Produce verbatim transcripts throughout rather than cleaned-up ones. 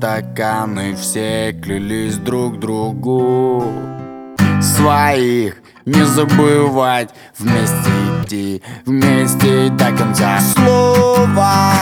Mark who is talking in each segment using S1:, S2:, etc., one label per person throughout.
S1: стаканы все клялись друг другу своих не забывать, вместе идти, вместе до конца. Слово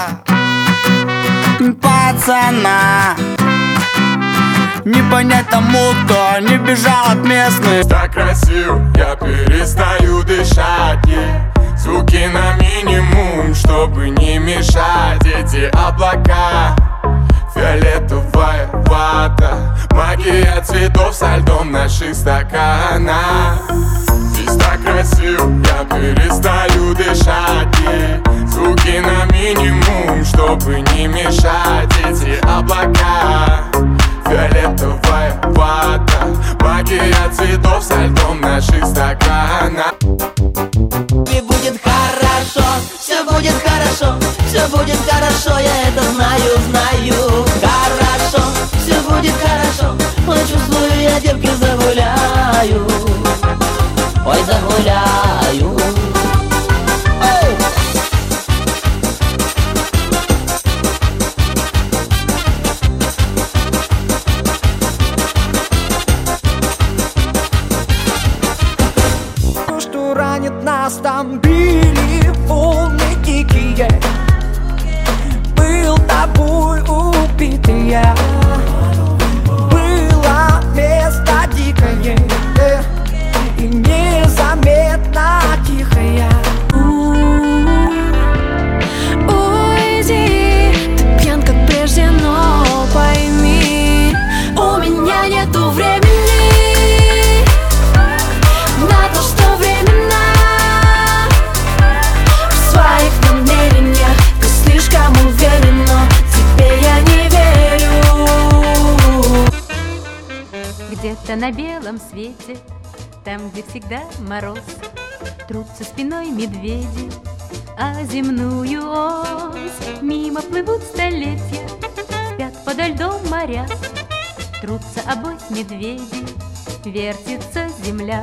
S1: пацана не понять тому, кто не бежал от местных.
S2: Так красив, я перестаю дышать, yeah. Звуки на минимум, чтобы не мешать. Эти облака, фиолетовая вата, магия цветов со льдом наших стаканах. Здесь так красив, я перестаю дышать, yeah. Звуки на минимум, чтобы не мешать. Эти облака, фиолетовая вата, магия цветов со льдом наших стаканах.
S3: И будет хорошо, все будет хорошо, все будет хорошо, я это знаю, знаю. Хорошо, все будет хорошо, ой, чувствую, я девки загуляю, ой, загуляю.
S4: Что ранит нас, там били волны дикие, был тобой убитые, было место дикое и незаметно тихое.
S5: Уйди, ты пьян как прежде, но пойми, у меня нету времени на то, что временно в своих намерениях ты слишком уверен, но тебе я не верю.
S6: Где-то на белом свете, там, где всегда мороз, трутся спиной медведи, а земную ось мимо плывут столетия, спят подо льдом моря, трутся обось медведи, вертится земля.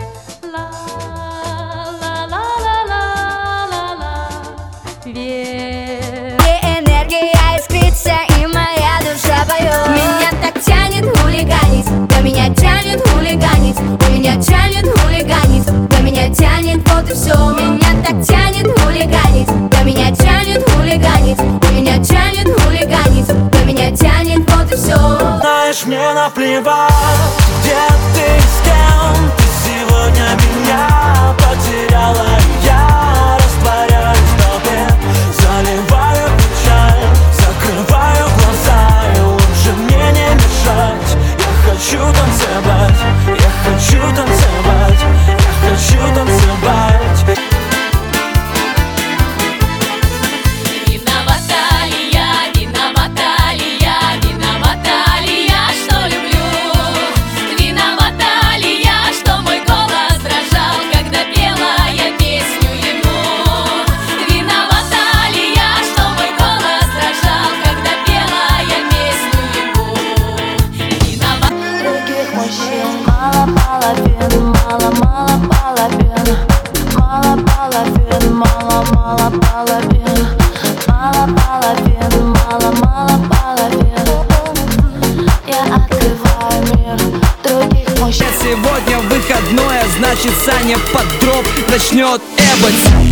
S6: Ла-ла-ла-ла-ла-ла, вер.
S5: Где энергия искрится и моя душа поет. Меня так тянет хулиганить, да меня тянет хулиганить, да меня тянет хулиганить, да меня тянет, вот и все. Меня так тянет хулиганить, да меня тянет хулиганить, да меня тянет хулиганить, да меня тянет, вот и все.
S4: Знаешь, мне наплевать, где ты, с кем ты сегодня меня потеряла. Я растворяюсь в толпе, заливаю печаль, закрываю глаза, и лучше мне не мешать. Я хочу танцевать, я хочу танцевать, я хочу танцевать.
S6: Виновата ли я, виновата ли я, виновата ли я, что люблю? Виновата ли я, что мой голос дрожал, когда пела я песню ему? Виновата ли я, что мой голос дрожал, когда пела я песню ему? Виновата.
S5: Других мужчин мало половин, мало, мало половин, мало половин, мало, мало половин, мало половин, мало, мало половин. Я открываю мир других мужчин.
S4: Сегодня выходное, значит Саня под дроп начнет эбать.